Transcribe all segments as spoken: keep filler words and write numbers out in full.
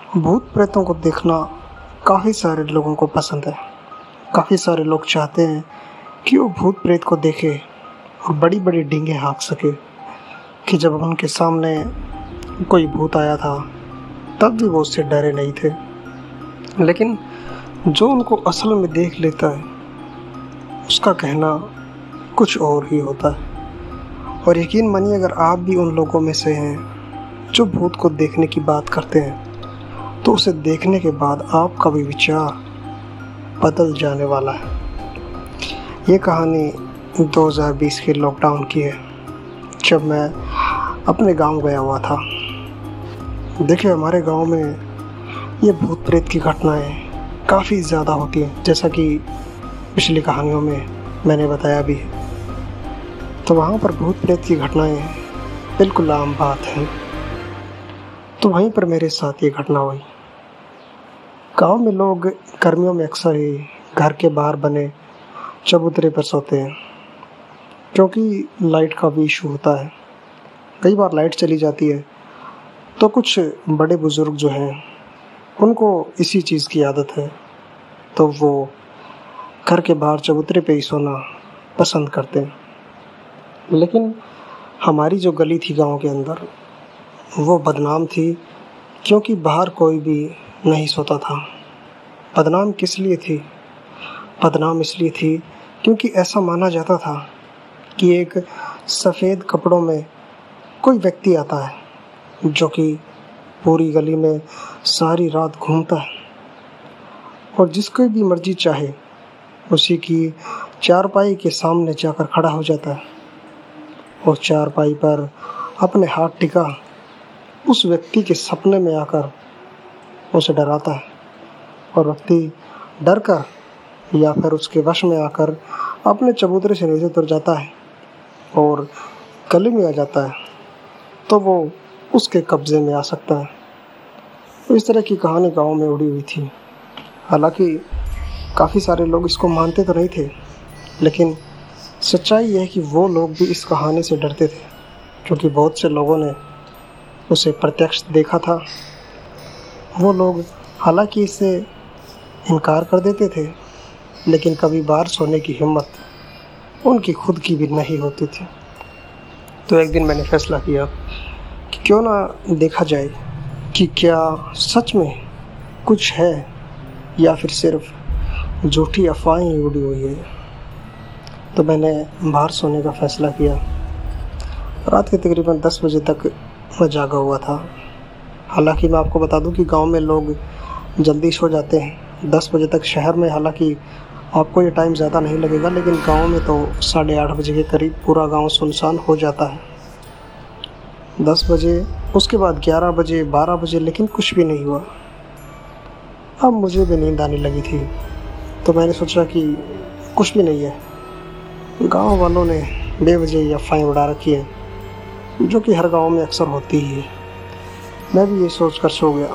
भूत प्रेतों को देखना काफ़ी सारे लोगों को पसंद है। काफ़ी सारे लोग चाहते हैं कि वो भूत प्रेत को देखे और बड़ी बड़ी डींगे हाँक सके कि जब उनके सामने कोई भूत आया था तब भी वो उससे डरे नहीं थे। लेकिन जो उनको असल में देख लेता है उसका कहना कुछ और ही होता है। और यकीन मानिए, अगर आप भी उन लोगों में से हैं जो भूत को देखने की बात करते हैं तो उसे देखने के बाद आपका भी विचार बदल जाने वाला है। ये कहानी दो हज़ार बीस के लॉकडाउन की है, जब मैं अपने गांव गया हुआ था। देखिए, हमारे गांव में ये भूत प्रेत की घटनाएं काफ़ी ज़्यादा होती हैं, जैसा कि पिछली कहानियों में मैंने बताया भी है। तो वहाँ पर भूत प्रेत की घटनाएं बिल्कुल आम बात है। तो वहीं पर मेरे साथ ये घटना हुई। गांव में लोग गर्मियों में अक्सर ही घर के बाहर बने चबूतरे पर सोते हैं, क्योंकि लाइट का भी इशू होता है। कई बार लाइट चली जाती है तो कुछ बड़े बुज़ुर्ग जो हैं उनको इसी चीज़ की आदत है, तो वो घर के बाहर चबूतरे पे ही सोना पसंद करते हैं। लेकिन हमारी जो गली थी गांव के अंदर, वो बदनाम थी, क्योंकि बाहर कोई भी नहीं सोता था। बदनाम किस लिए थी? बदनाम इसलिए थी क्योंकि ऐसा माना जाता था कि एक सफ़ेद कपड़ों में कोई व्यक्ति आता है जो कि पूरी गली में सारी रात घूमता है और जिसको भी मर्जी चाहे उसी की चारपाई के सामने जाकर खड़ा हो जाता है और चारपाई पर अपने हाथ टिका उस व्यक्ति के सपने में आकर उसे डराता है और व्यक्ति डर कर या फिर उसके वश में आकर अपने चबूतरे से नीचे उतर जाता है और गले में आ जाता है, तो वो उसके कब्ज़े में आ सकता है। तो इस तरह की कहानी गांव में उड़ी हुई थी। हालांकि काफ़ी सारे लोग इसको मानते तो नहीं थे, लेकिन सच्चाई यह है कि वो लोग भी इस कहानी से डरते थे, क्योंकि बहुत से लोगों ने उसे प्रत्यक्ष देखा था। वो लोग हालांकि इससे इनकार कर देते थे, लेकिन कभी बाहर सोने की हिम्मत उनकी खुद की भी नहीं होती थी। तो एक दिन मैंने फैसला किया कि क्यों ना देखा जाए कि क्या सच में कुछ है या फिर सिर्फ झूठी अफवाहें उड़ी हुई है। तो मैंने बाहर सोने का फ़ैसला किया। रात के तकरीबन दस बजे तक मैं जागा हुआ था। हालांकि मैं आपको बता दूं कि गांव में लोग जल्दी सो जाते हैं दस बजे तक। शहर में हालांकि आपको ये टाइम ज़्यादा नहीं लगेगा, लेकिन गांव में तो साढ़े आठ बजे के करीब पूरा गांव सुनसान हो जाता है। दस बजे, उसके बाद ग्यारह बजे, बारह बजे, लेकिन कुछ भी नहीं हुआ। अब मुझे भी नींद आने लगी थी, तो मैंने सोचा कि कुछ भी नहीं है, गांव वालों ने बेवजह अफवाहें उड़ा रखी है, जो कि हर गांव में अक्सर होती ही है। मैं भी ये सोच कर सो गया।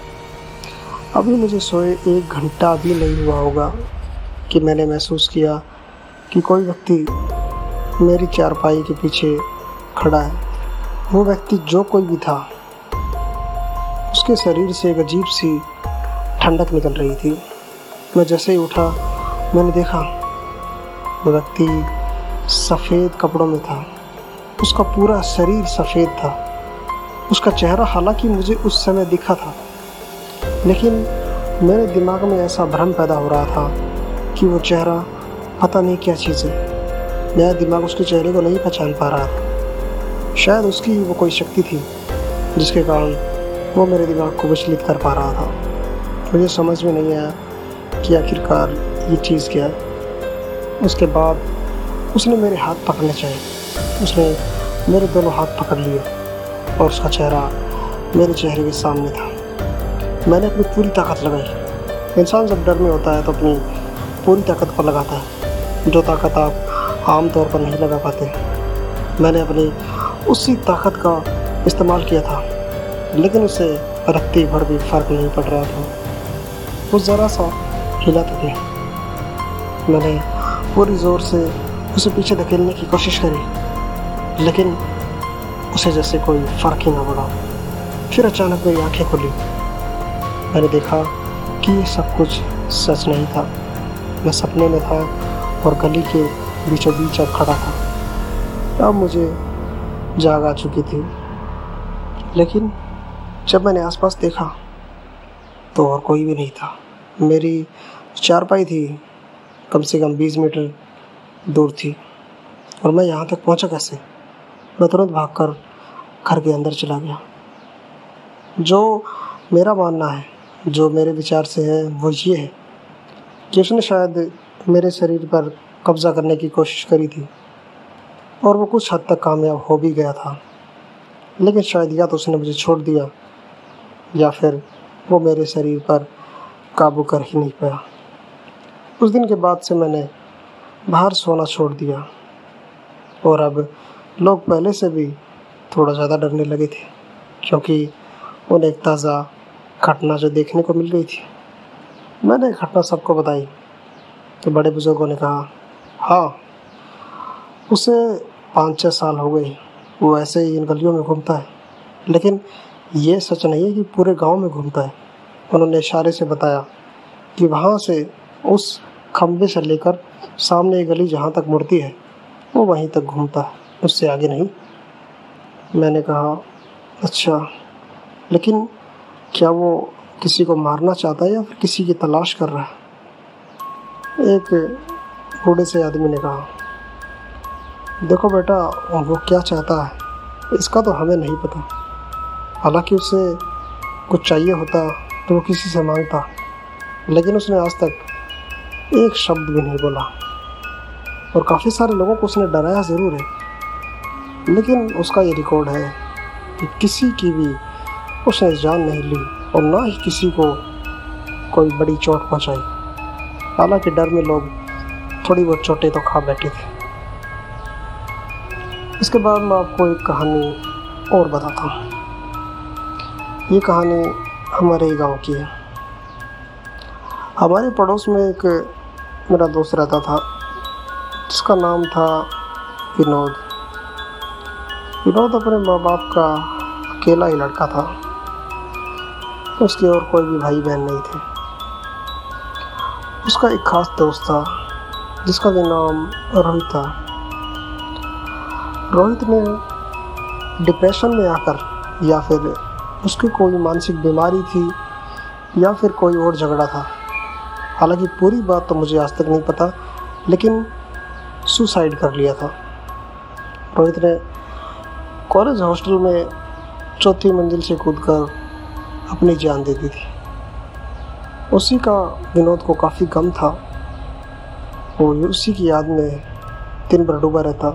अभी मुझे सोए एक घंटा भी नहीं हुआ होगा कि मैंने महसूस किया कि कोई व्यक्ति मेरी चारपाई के पीछे खड़ा है। वो व्यक्ति जो कोई भी था, उसके शरीर से एक अजीब सी ठंडक निकल रही थी। मैं जैसे ही उठा, मैंने देखा वो व्यक्ति सफ़ेद कपड़ों में था। उसका पूरा शरीर सफ़ेद था। उसका चेहरा हालांकि मुझे उस समय दिखा था, लेकिन मेरे दिमाग में ऐसा भ्रम पैदा हो रहा था कि वो चेहरा पता नहीं क्या चीज़ है। मेरा दिमाग उसके चेहरे को नहीं पहचान पा रहा था। शायद उसकी वो कोई शक्ति थी जिसके कारण वो मेरे दिमाग को विचलित कर पा रहा था। मुझे समझ में नहीं आया कि आखिरकार ये चीज़ क्या है। उसके बाद उसने मेरे हाथ पकड़ने चाहिए। उसने मेरे दोनों हाथ पकड़ लिए और उसका चेहरा मेरे चेहरे के सामने था। मैंने अपनी पूरी ताकत लगाई। इंसान जब डर में होता है तो अपनी पूरी ताकत को लगाता है, जो ताकत आप आम तौर पर नहीं लगा पाते। मैंने अपनी उसी ताकत का इस्तेमाल किया था, लेकिन उसे रत्ती भर भी फ़र्क नहीं पड़ रहा था। वो ज़रा सा हिला तक नहीं। मैंने पूरी ज़ोर से उसे पीछे धकेलने की कोशिश करी, लेकिन उसे जैसे कोई फ़र्क ही ना पड़ा। फिर अचानक मेरी आंखें खुली मैंने देखा कि ये सब कुछ सच नहीं था। मैं सपने में था और गली के बीचों बीच अब खड़ा था। अब मुझे जाग आ चुकी थी, लेकिन जब मैंने आसपास देखा तो और कोई भी नहीं था। मेरी चारपाई थी कम से कम बीस मीटर दूर थी और मैं यहाँ तक पहुँचा कैसे? मैं तुरंत भागकर घर के अंदर चला गया। जो मेरा मानना है, जो मेरे विचार से है, वो ये है कि उसने शायद मेरे शरीर पर कब्ज़ा करने की कोशिश करी थी और वो कुछ हद तक कामयाब हो भी गया था। लेकिन शायद या तो उसने मुझे छोड़ दिया या फिर वो मेरे शरीर पर काबू कर ही नहीं पाया। उस दिन के बाद से मैंने बाहर सोना छोड़ दिया और अब लोग पहले से भी थोड़ा ज़्यादा डरने लगे थे, क्योंकि उन्हें एक ताज़ा घटना जो देखने को मिल गई थी। मैंने घटना सबको बताई तो बड़े बुजुर्गों ने कहा, हाँ, उसे पाँच छः साल हो गए, वो ऐसे ही इन गलियों में घूमता है, लेकिन ये सच नहीं है कि पूरे गांव में घूमता है। उन्होंने इशारे से बताया कि वहाँ से उस खंबे से लेकर सामने एक गली जहाँ तक मुड़ती है वो वहीं तक घूमता है, उससे आगे नहीं। मैंने कहा, अच्छा, लेकिन क्या वो किसी को मारना चाहता है या फिर किसी की तलाश कर रहा है? एक बूढ़े से आदमी ने कहा, देखो बेटा, वो क्या चाहता है इसका तो हमें नहीं पता। हालांकि उसे कुछ चाहिए होता तो वो किसी से मांगता, लेकिन उसने आज तक एक शब्द भी नहीं बोला। और काफ़ी सारे लोगों को उसने डराया ज़रूर है, लेकिन उसका ये रिकॉर्ड है कि किसी की भी उसने जान नहीं ली और ना ही किसी को कोई बड़ी चोट पहुंचाई। हालांकि डर में लोग थोड़ी बहुत चोटें तो खा बैठे थे। इसके बाद मैं आपको एक कहानी और बताता हूँ। ये कहानी हमारे ही गांव की है। हमारे पड़ोस में एक मेरा दोस्त रहता था जिसका नाम था विनोद। विनोद अपने माँ बाप का अकेला ही लड़का था, उसके और कोई भी भाई बहन नहीं थे। उसका एक खास दोस्त था जिसका भी नाम रोहित था। रोहित ने डिप्रेशन में आकर, या फिर उसकी कोई मानसिक बीमारी थी या फिर कोई और झगड़ा था, हालांकि पूरी बात तो मुझे आज तक नहीं पता, लेकिन सुसाइड कर लिया था। रोहित ने कॉलेज हॉस्टल में चौथी मंजिल से कूदकर अपनी जान दे दी थी। उसी का विनोद को काफ़ी गम था। वो उसी की याद में दिन भर डूबा रहता।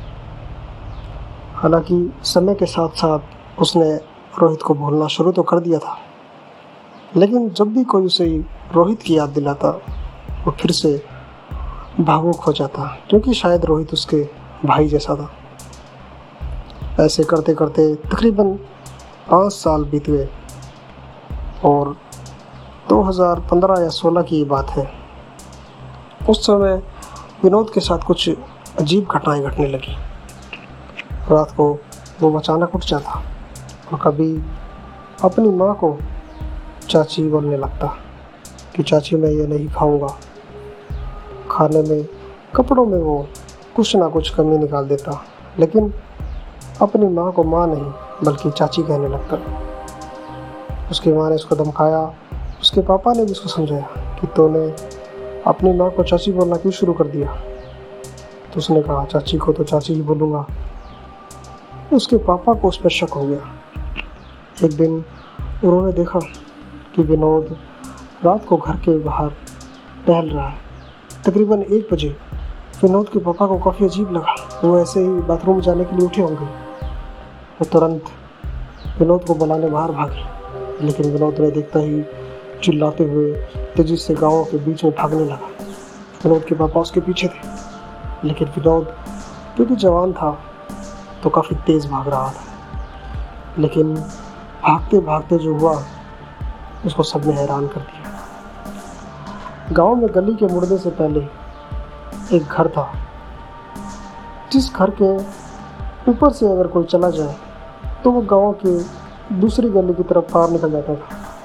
हालांकि समय के साथ साथ उसने रोहित को भूलना शुरू तो कर दिया था, लेकिन जब भी कोई उसे रोहित की याद दिलाता वो फिर से भावुक हो जाता, क्योंकि शायद रोहित उसके भाई जैसा था। ऐसे करते करते तकरीबन पाँच साल बीत गए और दो हज़ार पंद्रह या सोलह की बात है। उस समय विनोद के साथ कुछ अजीब घटनाएं घटने लगी। रात को वो अचानक उठ जाता और कभी अपनी माँ को चाची बोलने लगता कि चाची मैं ये नहीं खाऊंगा। खाने में, कपड़ों में वो कुछ ना कुछ कमी निकाल देता, लेकिन अपनी माँ को माँ नहीं बल्कि चाची कहने लगता। उसकी माँ ने उसको धमकाया। उसके पापा ने भी उसको समझाया कि तूने अपनी माँ को चाची बोलना क्यों शुरू कर दिया। तो उसने कहा, चाची को तो चाची ही बोलूँगा। उसके पापा को उस पर शक हो गया। एक दिन उन्होंने देखा कि विनोद रात को घर के बाहर टहल रहा है। तकरीबन एक बजे विनोद के पापा को काफ़ी अजीब लगा। वो ऐसे ही बाथरूम जाने के लिए उठे होंगे। वो तुरंत विनोद को बुलाने बाहर भागे, लेकिन विनोद ने देखता ही चिल्लाते हुए तेजी से गाँव के बीच में भागने लगा। विनोद के पापा उसके पीछे थे, लेकिन विनोद क्योंकि जवान था तो काफ़ी तेज़ भाग रहा था। लेकिन भागते भागते जो हुआ उसको सबने हैरान कर दिया। गांव में गली के मुड़ने से पहले एक घर था, जिस घर के ऊपर से अगर कोई चला जाए तो वो गांव के दूसरी गली की तरफ पार निकल जाता था।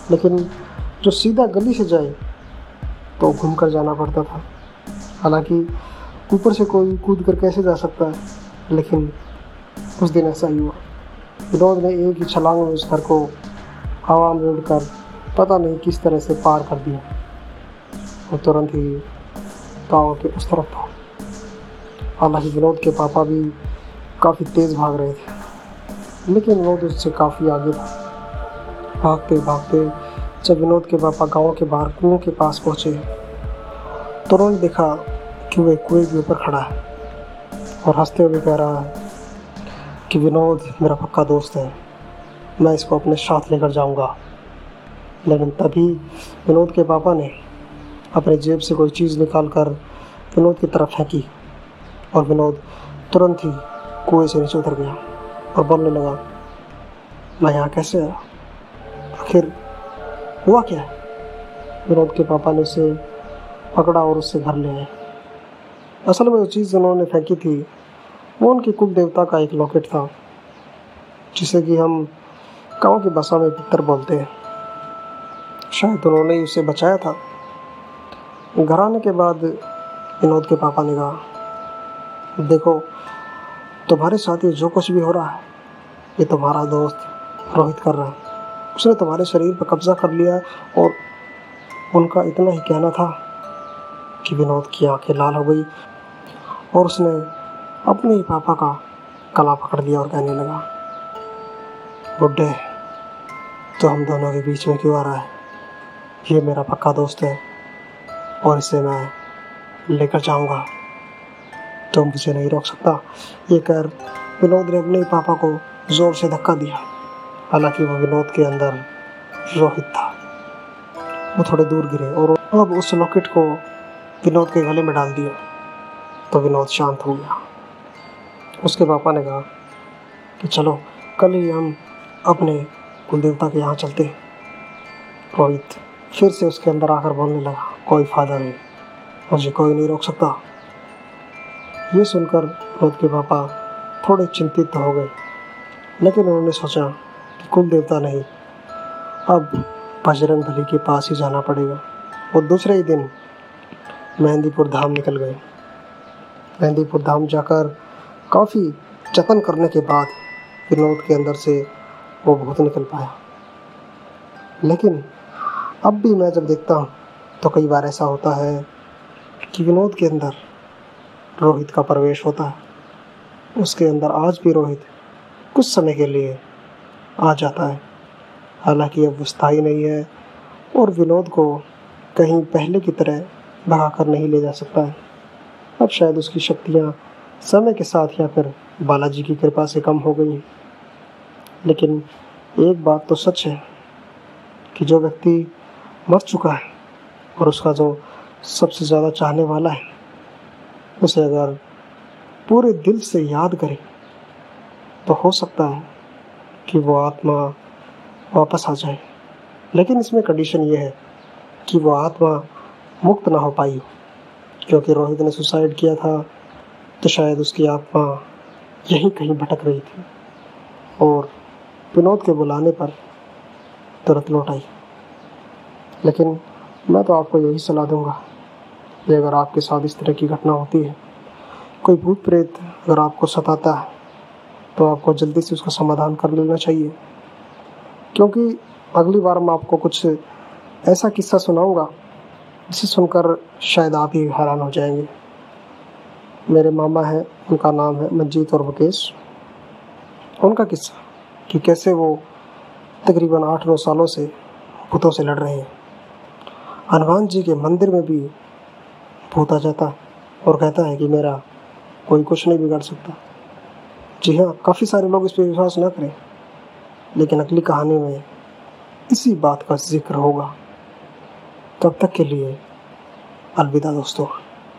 लेकिन जो सीधा गली से जाए तो घूम कर जाना पड़ता था। हालांकि ऊपर से कोई कूद कर कैसे जा सकता है, लेकिन उस दिन ऐसा ही हुआ। विनोद ने एक ही छलांग में उस घर को हवा में उड़कर पता नहीं किस तरह से पार कर दिया और तुरंत ही गाँव के उस तरफ था। हालांकि विनोद के पापा भी काफ़ी तेज़ भाग रहे थे, लेकिन विनोद उससे काफ़ी आगे था। भागते भागते जब विनोद के पापा गांव के बाहर कुएं के पास पहुंचे तो उन्होंने देखा कि वह कुएं के ऊपर खड़ा है और हंसते हुए कह रहा है कि विनोद मेरा पक्का दोस्त है, मैं इसको अपने साथ लेकर जाऊंगा। लेकिन तभी विनोद के पापा ने अपने जेब से कोई चीज़ निकाल कर विनोद की तरफ फेंकी और विनोद तुरंत ही कुएं से नीचे उतर गया और बोलने लगा, मैं यहाँ कैसे आया, आखिर हुआ क्या है। विनोद के पापा ने उसे पकड़ा और उससे घर ले आए। असल में जो चीज़ उन्होंने फेंकी थी वो उनके कुल देवता का एक लॉकेट था, जिसे कि हम गाँव की भाषा में पितर बोलते हैं। शायद उन्होंने ही उसे बचाया था। घर आने के बाद विनोद के पापा ने कहा, देखो तुम्हारे साथ ये जो कुछ भी हो रहा है ये तुम्हारा दोस्त रोहित कर रहा है। उसने तुम्हारे शरीर पर कब्जा कर लिया और उनका इतना ही कहना था कि विनोद की आंखें लाल हो गई और उसने अपने ही पापा का गला पकड़ लिया और कहने लगा, बुड्ढे तो हम दोनों के बीच में क्यों आ रहा है, ये मेरा पक्का दोस्त है और इसे मैं लेकर जाऊंगा, तो मुझे नहीं रोक सकता। ये कर विनोद ने अपने ही पापा को जोर से धक्का दिया। हालांकि वो विनोद के अंदर रोहित था। वो थोड़े दूर गिरे और अब उस लॉकेट को विनोद के गले में डाल दिया तो विनोद शांत हो गया। उसके पापा ने कहा कि चलो कल ही हम अपने कुलदेवता के यहाँ चलते हैं। रोहित फिर से उसके अंदर आकर बोलने लगा, कोई फायदा नहीं, मुझे कोई नहीं रोक सकता। ये सुनकर विनोद के पापा थोड़े चिंतित तो हो गए, लेकिन उन्होंने सोचा कि कुल देवता नहीं, अब बजरंग बली के पास ही जाना पड़ेगा। वो दूसरे ही दिन मेहंदीपुर धाम निकल गए। मेहंदीपुर धाम जाकर काफ़ी जतन करने के बाद विनोद के अंदर से वो भूत निकल पाया। लेकिन अब भी मैं जब देखता हूँ तो कई बार ऐसा होता है कि विनोद के अंदर रोहित का प्रवेश होता है। उसके अंदर आज भी रोहित कुछ समय के लिए आ जाता है। हालांकि अब वो स्थायी नहीं है और विनोद को कहीं पहले की तरह भगा कर नहीं ले जा सकता है। अब शायद उसकी शक्तियाँ समय के साथ या फिर बालाजी की कृपा से कम हो गई हैं। लेकिन एक बात तो सच है कि जो व्यक्ति मर चुका है और उसका जो सबसे ज़्यादा चाहने वाला है, उसे अगर पूरे दिल से याद करे तो हो सकता है कि वो आत्मा वापस आ जाए। लेकिन इसमें कंडीशन ये है कि वो आत्मा मुक्त ना हो पाई हो, क्योंकि रोहित ने सुसाइड किया था तो शायद उसकी आत्मा यहीं कहीं भटक रही थी और विनोद के बुलाने पर तुरंत लौट आई। लेकिन मैं तो आपको यही सलाह दूंगा कि अगर आपके साथ इस तरह की घटना होती है, कोई भूत प्रेत अगर आपको सताता है, तो आपको जल्दी से उसका समाधान कर लेना चाहिए। क्योंकि अगली बार मैं आपको कुछ ऐसा किस्सा सुनाऊंगा जिसे सुनकर शायद आप ही हैरान हो जाएंगे। मेरे मामा हैं, उनका नाम है मंजीत और मुकेश। उनका किस्सा कि कैसे वो तकरीबन आठ नौ सालों से भूतों से लड़ रहे हैं। हनुमान जी के मंदिर में भी भूत आ जाता है और कहता है कि मेरा कोई कुछ नहीं बिगाड़ सकता। जी हाँ, काफ़ी सारे लोग इस पर विश्वास ना करें, लेकिन अगली कहानी में इसी बात का जिक्र होगा। तब तक के लिए अलविदा दोस्तों।